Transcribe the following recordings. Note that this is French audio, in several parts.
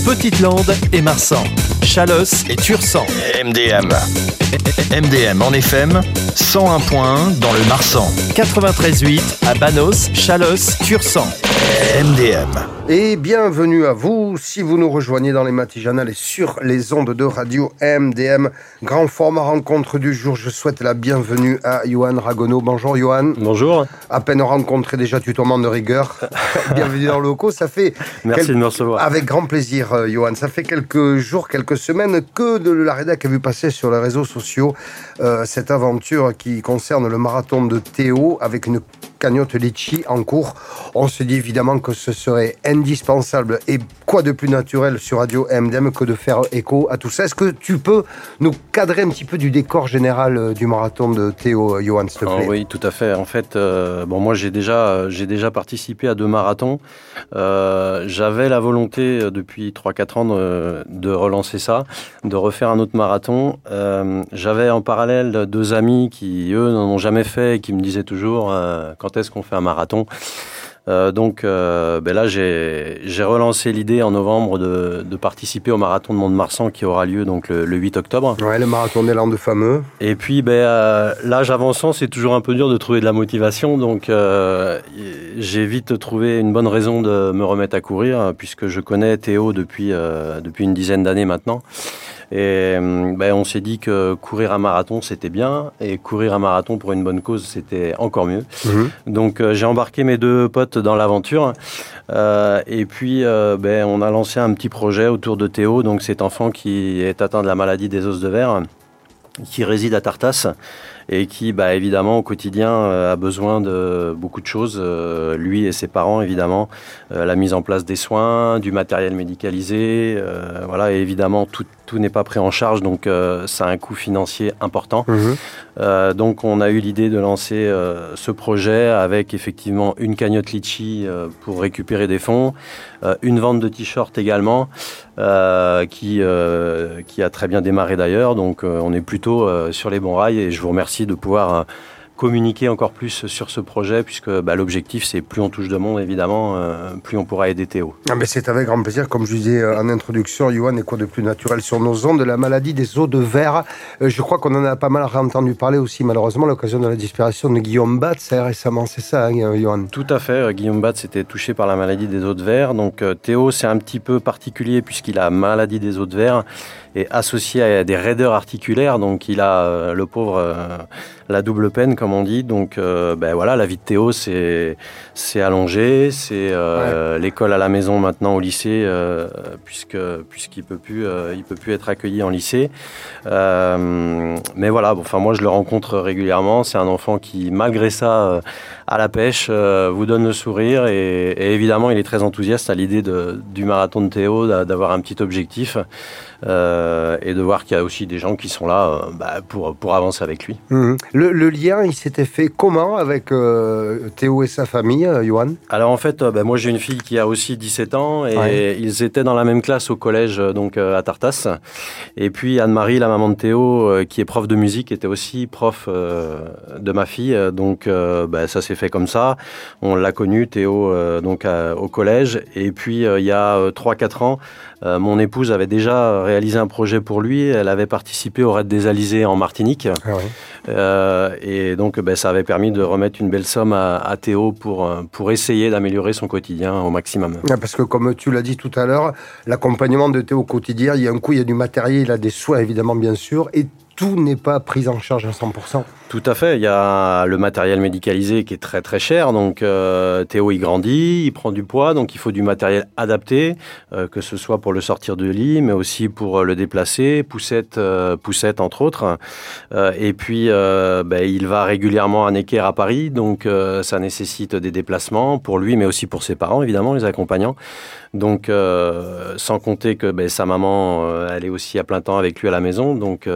Petite-Lande et Marsan, Chalosse et Tursan. MDM. MDM en FM, 101.1 dans le Marsan. 93.8 à Banos, Chalosse, Tursan. MDM. Et bienvenue à vous, si vous nous rejoignez dans les matinées et sur les ondes de radio MDM. Grand format rencontre du jour, je souhaite la bienvenue à Johan Ragonneau. Bonjour Johan. Bonjour. À peine rencontré, déjà tutoiement de rigueur. Bienvenue dans le locaux, ça fait... Merci de me recevoir. Avec grand plaisir Johan, ça fait quelques jours, quelques semaines que de la rédac a vu passer sur les réseaux sociaux cette aventure qui concerne le marathon de Théo avec une cagnotte litchi en cours. On se dit évidemment que ce serait indispensable et quoi de plus naturel sur Radio MDM que de faire écho à tout ça. Est-ce que tu peux nous cadrer un petit peu du décor général du marathon de Théo, Johan, s'il te plaît? Oui, tout à fait. En fait, moi j'ai déjà participé à 2 marathons. J'avais la volonté depuis 3-4 ans de relancer ça, de refaire un autre marathon. J'avais en parallèle 2 amis qui, eux, n'en ont jamais fait et qui me disaient toujours quand est-ce qu'on fait un marathon. Donc là, j'ai relancé l'idée en novembre de participer au marathon de Mont-de-Marsan qui aura lieu donc le 8 octobre. Ouais, le marathon des Landes fameux. Et puis, l'âge avançant, c'est toujours un peu dur de trouver de la motivation. Donc, j'ai vite trouvé une bonne raison de me remettre à courir puisque je connais Théo depuis une dizaine d'années maintenant. Et on s'est dit que courir un marathon, c'était bien. Et courir un marathon pour une bonne cause, c'était encore mieux. Mmh. Donc, j'ai embarqué mes 2 potes dans l'aventure. Et puis, on a lancé un petit projet autour de Théo. Donc, cet enfant qui est atteint de la maladie des os de verre, qui réside à Tartas et qui, évidemment, au quotidien, a besoin de beaucoup de choses. Lui et ses parents, évidemment, la mise en place des soins, du matériel médicalisé, et évidemment, tout n'est pas pris en charge, donc ça a un coût financier important. Mmh. Donc, on a eu l'idée de lancer ce projet avec, effectivement, une cagnotte litchi pour récupérer des fonds, une vente de t-shirts également, qui a très bien démarré d'ailleurs. Donc, on est plutôt sur les bons rails et je vous remercie de pouvoir communiquer encore plus sur ce projet puisque l'objectif c'est plus on touche de monde évidemment, plus on pourra aider Théo. C'est avec grand plaisir, comme je disais en introduction, Johan, et quoi de plus naturel sur nos ondes, de la maladie des os de verre. Je crois qu'on en a pas mal entendu parler aussi malheureusement à l'occasion de la disparition de Guillaume Batz récemment, c'est ça Johan? Tout à fait, Guillaume Batz était touché par la maladie des os de verre, donc Théo c'est un petit peu particulier puisqu'il a maladie des os de verre et associé à des raideurs articulaires, donc il a le pauvre la double peine comme on dit. Donc la vie de Théo c'est allongé, c'est l'école à la maison maintenant au lycée puisqu'il peut plus être accueilli en lycée. Moi je le rencontre régulièrement. C'est un enfant qui malgré ça à la pêche vous donne le sourire et évidemment il est très enthousiaste à l'idée du marathon de Théo, d'avoir un petit objectif. Et de voir qu'il y a aussi des gens qui sont là pour avancer avec lui. Mmh. Le lien, il s'était fait comment avec Théo et sa famille, Johan? Alors en fait, moi j'ai une fille qui a aussi 17 ans et ils étaient dans la même classe au collège donc à Tartas. Et puis Anne-Marie, la maman de Théo, qui est prof de musique, était aussi prof de ma fille. Donc ça s'est fait comme ça. On l'a connu, Théo, au collège. Et puis il y a 3-4 ans, mon épouse avait déjà réalisé un projet pour lui. Elle avait participé au Raid des Alizés en Martinique. Et donc, ça avait permis de remettre une belle somme à Théo pour essayer d'améliorer son quotidien au maximum. Parce que comme tu l'as dit tout à l'heure, l'accompagnement de Théo au quotidien, il y a un coût, il y a du matériel, il a des soins évidemment bien sûr, et tout n'est pas pris en charge à 100%. Tout à fait. Il y a le matériel médicalisé qui est très très cher. Donc Théo il grandit, il prend du poids, donc il faut du matériel adapté, que ce soit pour le sortir du lit, mais aussi pour le déplacer, poussette entre autres. Et puis il va régulièrement à Necker à Paris, donc ça nécessite des déplacements pour lui, mais aussi pour ses parents évidemment, les accompagnants. Donc sans compter que sa maman elle est aussi à plein temps avec lui à la maison, donc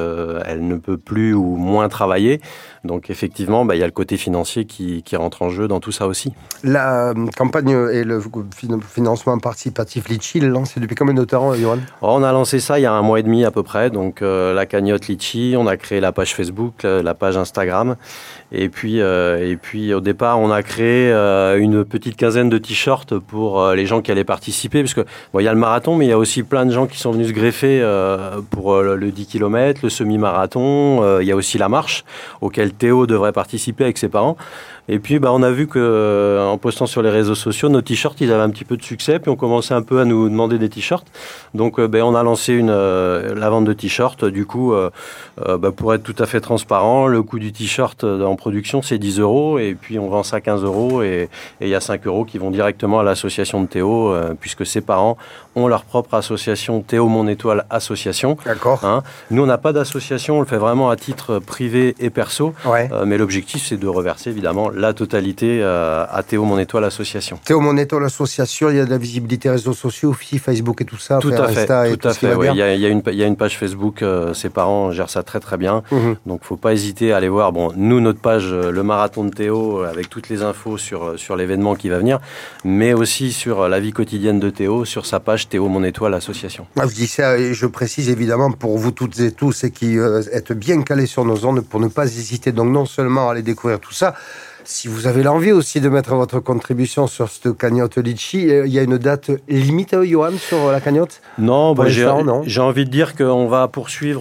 elle ne peut plus ou moins travailler. Donc effectivement, il y a le côté financier qui rentre en jeu dans tout ça aussi. La campagne et le financement participatif Litchi, il est lancé depuis combien de temps, Johan ? On a lancé ça il y a 1 mois et demi à peu près. Donc la cagnotte Litchi, on a créé la page Facebook, la page Instagram. Et puis au départ, on a créé une petite quinzaine de t-shirts pour les gens qui allaient participer. Parce que il y a le marathon, mais il y a aussi plein de gens qui sont venus se greffer pour le 10 km, le semi-marathon. Il y a aussi la marche, auquel Théo devrait participer avec ses parents. Et puis, on a vu qu'en postant sur les réseaux sociaux, nos t-shirts, ils avaient un petit peu de succès. Puis on commençait un peu à nous demander des t-shirts. Donc, on a lancé la vente de t-shirts. Du coup, pour être tout à fait transparent, le coût du t-shirt en production, c'est 10 €. Et puis, on vend ça 15 €. Et il y a 5 € qui vont directement à l'association de Théo, puisque ses parents ont leur propre association, Théo Mon Étoile Association. D'accord. Nous, on n'a pas d'association. On le fait vraiment à titre privé et perso. Ouais. Mais l'objectif, c'est de reverser, évidemment, la totalité à Théo Mon Étoile Association. Théo Mon Étoile Association, il y a de la visibilité réseaux sociaux aussi, Facebook et tout ça. Tout à fait. Insta Tout à fait. Il y a une page Facebook. Ses parents gèrent ça très très bien. Donc, faut pas hésiter à aller voir. Bon, nous, notre page, le marathon de Théo, avec toutes les infos sur l'événement qui va venir, mais aussi sur la vie quotidienne de Théo, sur sa page Théo Mon Étoile Association. Je dis ça et je précise évidemment pour vous toutes et tous et qui êtes bien calés sur nos ondes pour ne pas hésiter donc non seulement à aller découvrir tout ça, si vous avez l'envie aussi de mettre votre contribution sur cette cagnotte Litchi, il y a une date limite, Johan, sur la cagnotte ? Non, non. J'ai envie de dire qu'on va poursuivre.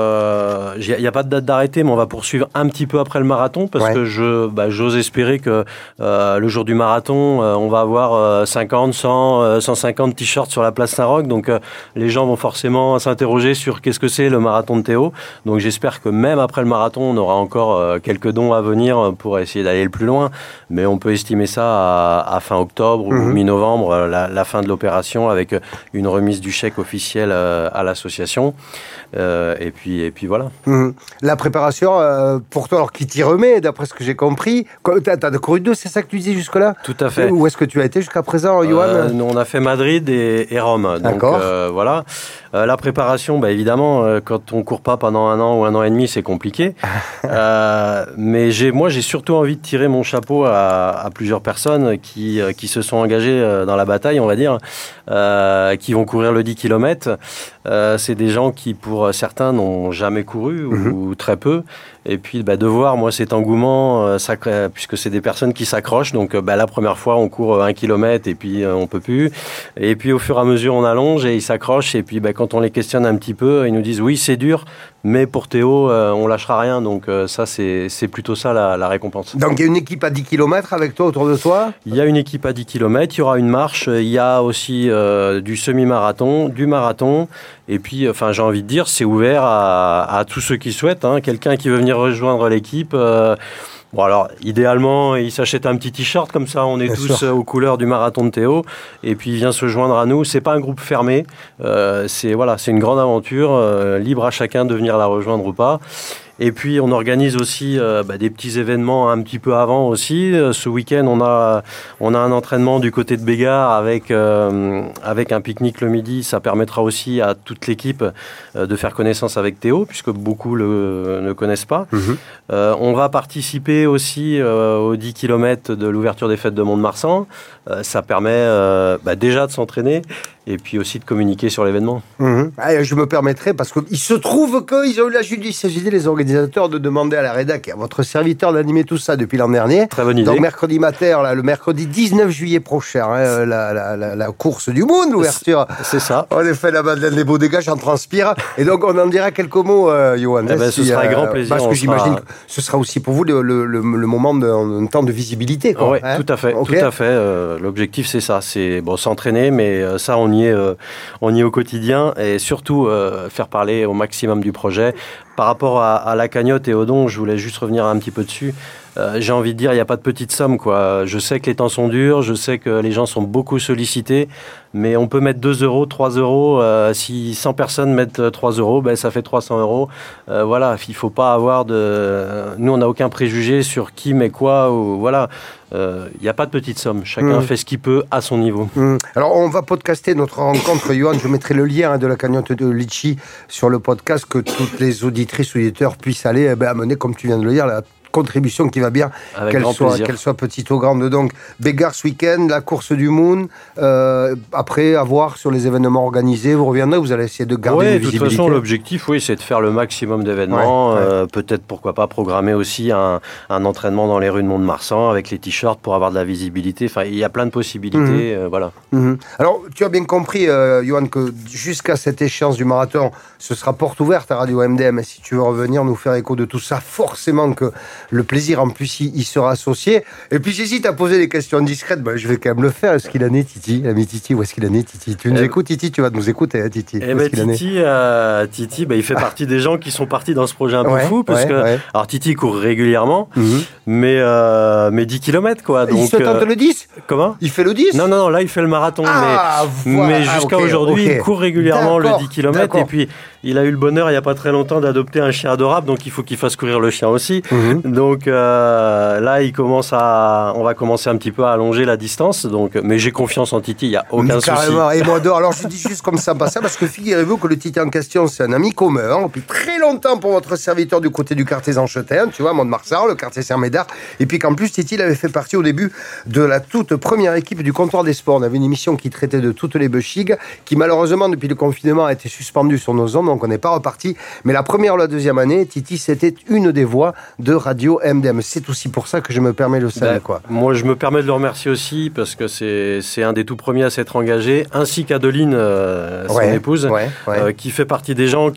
Il n'y a pas de date d'arrêté, mais on va poursuivre un petit peu après le marathon parce que j'ose espérer que le jour du marathon, on va avoir 50, 100, 150 t-shirts sur la place Saint-Roch. Donc les gens vont forcément s'interroger sur qu'est-ce que c'est le marathon de Théo. Donc j'espère que même après le marathon, on aura encore quelques dons à venir pour essayer d'aller plus loin, mais on peut estimer ça à fin octobre ou mi-novembre, la fin de l'opération, avec une remise du chèque officiel à l'association. Et puis voilà. La préparation, pour toi, alors qui t'y remet, d'après ce que j'ai compris, t'as couru 2, c'est ça que tu disais jusque-là ? Tout à fait. Où est-ce que tu as été jusqu'à présent, Johan ? On a fait Madrid et Rome. D'accord. Donc voilà. La préparation, évidemment, quand on court pas pendant 1 an ou 1 an et demi, c'est compliqué. Mais moi, j'ai surtout envie de tirer mon chapeau à plusieurs personnes qui se sont engagées dans la bataille, on va dire, qui vont courir le 10 km. C'est des gens qui, pour certains, n'ont jamais couru ou très peu. Et puis, de voir, moi, cet engouement, puisque c'est des personnes qui s'accrochent. Donc, la première fois, on court 1 km et puis on peut plus. Et puis, au fur et à mesure, on allonge et ils s'accrochent. Et puis, quand on les questionne un petit peu, ils nous disent, oui, c'est dur, mais pour Théo, on lâchera rien. Donc, ça, c'est plutôt ça la récompense. Donc, il y a une équipe à 10 km avec toi, autour de toi ? Il y a une équipe à 10 km, il y aura une marche, il y a aussi du semi-marathon, du marathon. Et puis, j'ai envie de dire, c'est ouvert à tous ceux qui souhaitent. Quelqu'un qui veut venir rejoindre l'équipe. Alors, idéalement, il s'achète un petit t-shirt, comme ça, on est Bien tous sûr. aux couleurs du marathon de Théo. Et puis, il vient se joindre à nous. C'est pas un groupe fermé. C'est une grande aventure, libre à chacun de venir la rejoindre ou pas. Et puis, on organise aussi des petits événements un petit peu avant aussi. Ce week-end, on a un entraînement du côté de Bégard avec un pique-nique le midi. Ça permettra aussi à toute l'équipe de faire connaissance avec Théo, puisque beaucoup ne connaissent pas. On va participer aussi aux 10 km de l'ouverture des fêtes de Mont-de-Marsan. Ça permet déjà de s'entraîner et puis aussi de communiquer sur l'événement. Je me permettrai, parce qu'il se trouve qu'ils ont eu la judicieusité, les organisateurs, de demander à la rédac et à votre serviteur d'animer tout ça depuis l'an dernier. Très bonne idée. Donc mercredi matin, le mercredi 19 juillet prochain, la course du monde, l'ouverture. C'est ça. On a fait la Madeleine des Beaux Dégâts, j'en transpire. Et donc on en dira quelques mots, Johan. Ce sera avec grand plaisir. Parce que j'imagine que ce sera aussi pour vous le moment d'un temps de visibilité. Oui, tout à fait. Okay. Tout à fait. L'objectif, c'est ça. C'est s'entraîner, mais ça, on y est au quotidien. Et surtout, faire parler au maximum du projet. Par rapport à la cagnotte et aux dons, je voulais juste revenir un petit peu dessus. j'ai envie de dire, il n'y a pas de petite somme, quoi. Je sais que les temps sont durs, je sais que les gens sont beaucoup sollicités, mais on peut mettre 2 euros, 3 euros. Si 100 personnes mettent 3 euros, ben, ça fait 300 euros. Voilà, il ne faut pas avoir de... Nous, on n'a aucun préjugé sur qui met quoi. Ou... Voilà. Il n'y a pas de petite somme. Chacun fait ce qu'il peut à son niveau. Alors, on va podcaster notre rencontre, Johan. Je mettrai le lien de la cagnotte de Litchi sur le podcast, que toutes les auditrices ou auditeurs puissent aller amener, comme tu viens de le dire, la contribution qui va bien, qu'elle soit petite ou grande. Donc, Bégard ce week-end, la course du Moon. Après, à voir sur les événements organisés, vous reviendrez, vous allez essayer de garder une visibilité. De toute façon, l'objectif, c'est de faire le maximum d'événements. Peut-être, pourquoi pas, programmer aussi un entraînement dans les rues de Mont-de-Marsan avec les t-shirts pour avoir de la visibilité. Enfin, il y a plein de possibilités. Voilà. Alors, tu as bien compris, Johan, que jusqu'à cette échéance du marathon, ce sera porte ouverte à Radio MDM. Et si tu veux revenir nous faire écho de tout ça, forcément que le plaisir, en plus, il sera associé. Et puis, j'hésite à poser des questions discrètes. Je vais quand même le faire. Est-ce qu'il en est, Titi? L'ami Titi, où est-ce qu'il en est, Titi? Tu nous écoutes, Titi? Tu vas nous écouter, hein, Titi? Titi, il fait partie des gens qui sont partis dans ce projet un peu fou. Parce que, alors, Titi il court régulièrement, mais 10 km, quoi. Donc, il se tente le 10? Comment? Il fait le 10? Non, là, il fait le marathon. Mais jusqu'à aujourd'hui, il court régulièrement le 10 km. Et puis, il a eu le bonheur, il n'y a pas très longtemps, d'adopter un chien adorable. Donc, il faut qu'il fasse courir le chien aussi. Donc là, on va commencer un petit peu à allonger la distance. Donc, mais j'ai confiance en Titi, il n'y a aucun souci. Carrément. Et moi, alors je dis juste comme ça, parce que figurez-vous que le Titi en question, c'est un ami commun, depuis très longtemps pour votre serviteur du côté du quartier Zanchetin, tu vois, Mont-de-Marsan, le quartier Saint-Médard. Et puis qu'en plus, Titi, il avait fait partie au début de la toute première équipe du comptoir des sports. On avait une émission qui traitait de toutes les beuchiges, qui malheureusement, depuis le confinement, a été suspendue sur nos ondes, donc on n'est pas reparti. Mais la première ou la deuxième année, Titi, c'était une des voix de Radio MDM. C'est aussi pour ça que je me permets le saluer, quoi. Moi, je me permets de le remercier aussi parce que c'est un des tout premiers à s'être engagé, ainsi qu'Adeline, son épouse, qui fait partie des gens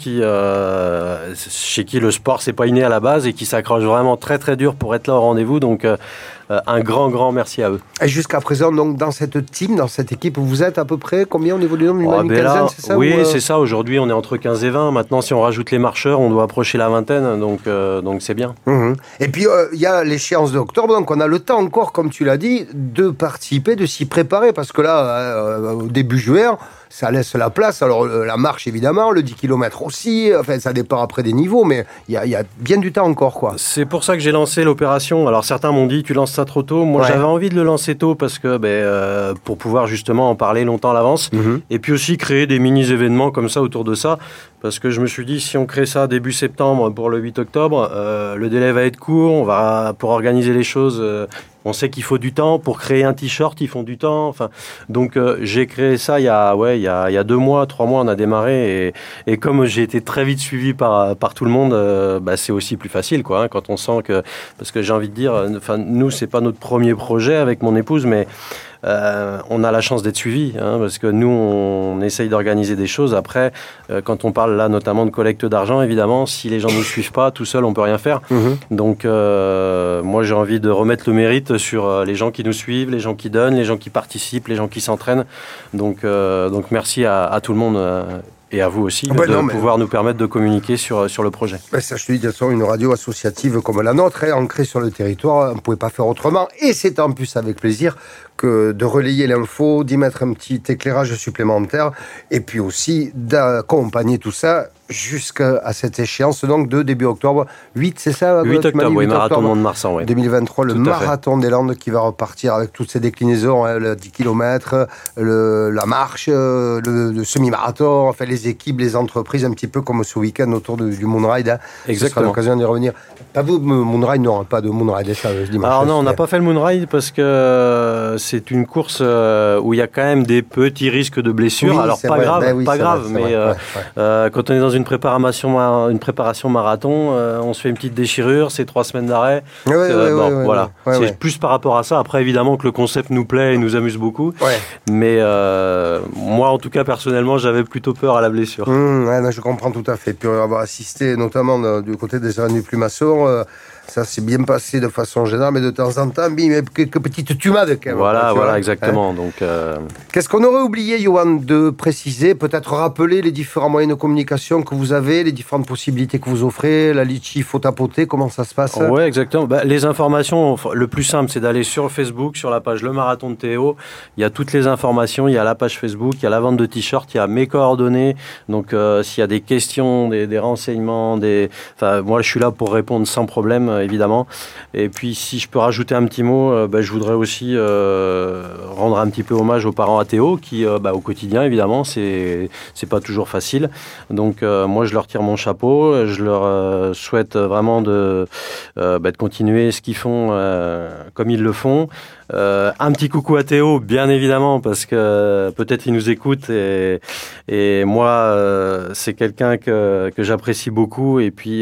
chez qui le sport c'est pas inné à la base et qui s'accrochent vraiment très très dur pour être là au rendez-vous. Donc un grand merci à eux. Et jusqu'à présent, donc, dans cette team, dans cette équipe, vous êtes à peu près combien au niveau du nombre? Une quinzaine, c'est ça? Oui, c'est ça. Aujourd'hui, on est entre 15 et 20. Maintenant, si on rajoute les marcheurs, on doit approcher la vingtaine. Donc c'est bien. Et puis, il y a l'échéance d'octobre. Donc, on a le temps encore, comme tu l'as dit, de participer, de s'y préparer. Parce que là, au début juin, ça laisse la place. Alors, la marche, évidemment, le 10 km aussi. Enfin, ça dépend après des niveaux. Mais il y a bien du temps encore, quoi. C'est pour ça que j'ai lancé l'opération. Alors, certains m'ont dit, tu lances ça trop tôt. Moi, j'avais envie de le lancer tôt parce que, pour pouvoir justement en parler longtemps à l'avance. Et puis aussi créer des mini-événements comme ça autour de ça. Parce que je me suis dit, si on crée ça début septembre pour le 8 octobre, le délai va être court. Pour organiser les choses, on sait qu'il faut du temps. Pour créer un t-shirt, ils font du temps. Enfin, donc, j'ai créé ça il y a 2 mois, 3 mois, on a démarré. Et comme j'ai été très vite suivi par tout le monde, c'est aussi plus facile, quoi, hein, quand on sent que... Parce que j'ai envie de dire, nous, c'est pas notre premier projet avec mon épouse, mais... on a la chance d'être suivi, hein, parce que nous, on essaye d'organiser des choses. Après, quand on parle là notamment de collecte d'argent, évidemment, si les gens ne nous suivent pas, tout seul, on peut rien faire. Donc, moi, j'ai envie de remettre le mérite sur les gens qui nous suivent, les gens qui donnent, les gens qui participent, les gens qui s'entraînent. Donc merci à tout le monde. Et à vous aussi, pouvoir nous permettre de communiquer sur le projet. Ça, je te dis, de toute façon, une radio associative comme la nôtre, ancrée sur le territoire, on ne pouvait pas faire autrement. Et c'est en plus avec plaisir que de relayer l'info, d'y mettre un petit éclairage supplémentaire, et puis aussi d'accompagner tout ça jusqu'à cette échéance, donc de début octobre. 8, c'est ça? 8 octobre, oui, marathon de Mont-de-Marsan, oui. 2023, le marathon des Landes qui va repartir avec toutes ses déclinaisons, hein, le 10 km, la marche, le semi-marathon, enfin les équipes, les entreprises, un petit peu comme ce week-end autour du Moonride. Hein. Exactement. Ce sera l'occasion d'y revenir. Pas vous, Moonride? Non, pas de Moonride, ça, je dis. Alors non, on n'a pas fait le Moonride parce que c'est une course où il y a quand même des petits risques de blessures. Oui, alors pas grave, mais quand on est dans une préparation marathon, on se fait une petite déchirure, c'est 3 semaines d'arrêt. Voilà. C'est plus par rapport à ça. Après, évidemment que le concept nous plaît et nous amuse beaucoup. Mais moi, en tout cas, personnellement, j'avais plutôt peur à la blessure. Je comprends tout à fait. Puis avoir assisté, notamment du côté des Arènes du Plumasson, Ça s'est bien passé de façon générale, mais de temps en temps, bim, quelques petites tumades quand même. Voilà, exactement. Donc, qu'est-ce qu'on aurait oublié, Johan, de préciser? Peut-être rappeler les différents moyens de communication que vous avez, les différentes possibilités que vous offrez, la litchi, faut tapoter, comment ça se passe? Oui, exactement. Les informations, le plus simple, c'est d'aller sur Facebook, sur la page Le Marathon de Théo. Il y a toutes les informations, il y a la page Facebook, il y a la vente de t-shirts, il y a mes coordonnées. Donc, s'il y a des questions, des renseignements, moi, je suis là pour répondre sans problème, évidemment. Et puis, si je peux rajouter un petit mot, je voudrais aussi rendre un petit peu hommage aux parents à Théo, qui, au quotidien, évidemment, c'est pas toujours facile. Donc, moi, je leur tire mon chapeau. Je leur souhaite vraiment de continuer ce qu'ils font comme ils le font. Un petit coucou à Théo, bien évidemment, parce que peut-être il nous écoute et moi, c'est quelqu'un que j'apprécie beaucoup. Et puis,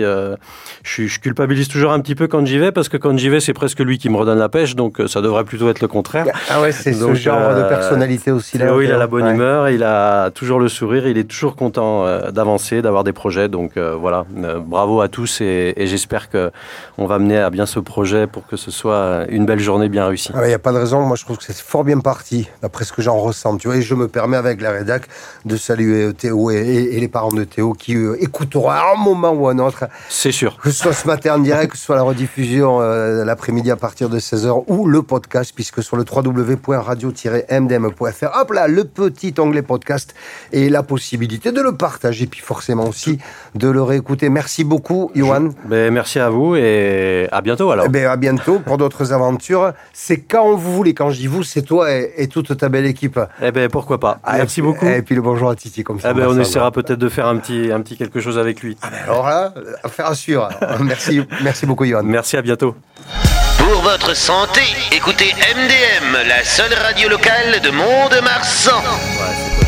je culpabilise toujours un petit peu quand j'y vais, parce que quand j'y vais, c'est presque lui qui me redonne la pêche, donc ça devrait plutôt être le contraire. Ah ouais, c'est donc, ce genre de personnalité aussi. Théo, il a la bonne humeur, il a toujours le sourire, il est toujours content d'avancer, d'avoir des projets. Donc voilà, bravo à tous et j'espère qu'on va mener à bien ce projet pour que ce soit une belle journée bien réussie. Il n'y a pas de raison, moi je trouve que c'est fort bien parti, d'après ce que j'en ressens. Tu vois, et je me permets avec la rédac de saluer Théo et les parents de Théo qui écouteront à un moment ou à un autre. C'est sûr. Que ce soit ce matin en direct, que ce soit la rediffusion l'après-midi à partir de 16h ou le podcast, puisque sur le www.radio-mdm.fr, hop là, le petit onglet podcast et la possibilité de le partager, puis forcément aussi de le réécouter. Merci beaucoup, Johan. Merci à vous et à bientôt alors. À bientôt pour d'autres aventures. C'est quand vous voulez, quand je dis vous, c'est toi et toute ta belle équipe. Pourquoi pas. Merci beaucoup. Et puis le bonjour à Titi, comme ça. On essaiera peut-être de faire un petit quelque chose avec lui. Alors là, affaire à suivre. Merci beaucoup, Johan. Merci, à bientôt. Pour votre santé, écoutez MDM, la seule radio locale de Mont-de-Marsan.